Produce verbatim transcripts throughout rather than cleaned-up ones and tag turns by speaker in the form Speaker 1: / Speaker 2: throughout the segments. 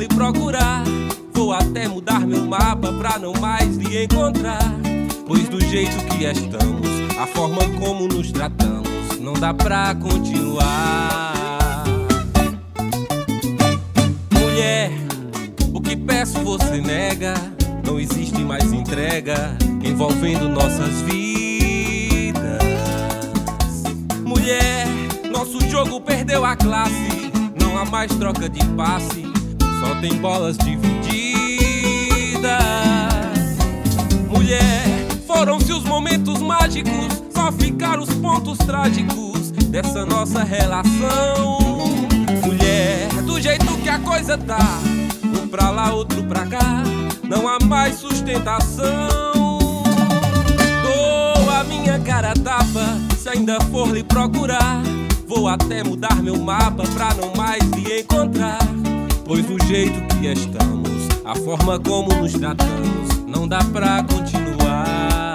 Speaker 1: lhe procurar. Vou até mudar meu mapa pra não mais lhe encontrar. Pois do jeito que estamos, a forma como nos tratamos, não dá pra continuar. Mulher, o que peço você nega. Não existe mais entrega envolvendo nossas vidas. Mulher, nosso jogo perdeu a classe. Não há mais troca de passe, só tem bolas divididas. Mulher, foram-se os momentos mágicos, só ficaram os pontos trágicos dessa nossa relação. Mulher, do jeito que a coisa tá, um pra lá, outro pra cá, não há mais sustentação. Dou a minha cara a tapa, se ainda for lhe procurar. Vou até mudar meu mapa pra não mais lhe encontrar. Pois do jeito que estamos, a forma como nos tratamos, não dá pra continuar.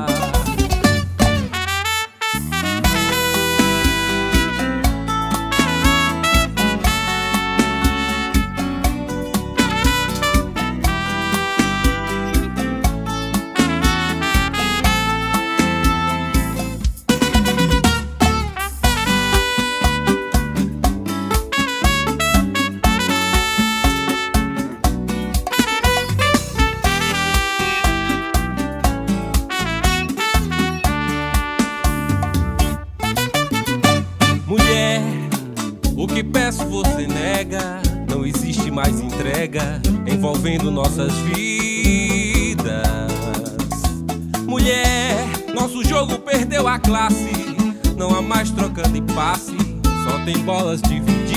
Speaker 1: Mulher, o que peço você nega. Não existe mais entrega envolvendo nossas vidas. Mulher, nosso jogo perdeu a classe. Não há mais troca de passe, só tem bolas divididas.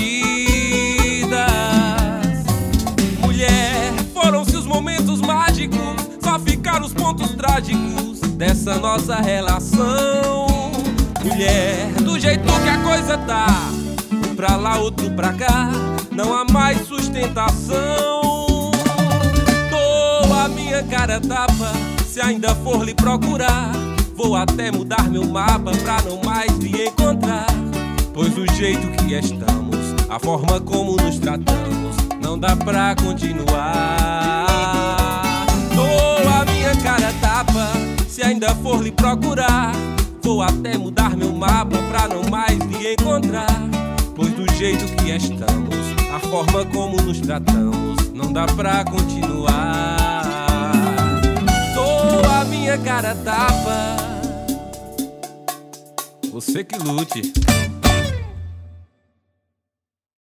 Speaker 1: Mulher, foram-se os momentos mágicos, só ficaram os pontos trágicos dessa nossa relação. Mulher, do jeito que a coisa tá, um pra lá, outro pra cá, não há mais sustentação. Dou a minha cara a tapa, se ainda for lhe procurar. Vou até mudar meu mapa pra não mais lhe encontrar. Pois do jeito que estamos, a forma como nos tratamos, não dá pra continuar. Dou a minha cara a tapa, se ainda for lhe procurar. Vou até mudar meu mapa pra não mais lhe encontrar. Pois do jeito que estamos, a forma como nos tratamos, não dá pra continuar. Dou a minha cara a tapa, você que lute.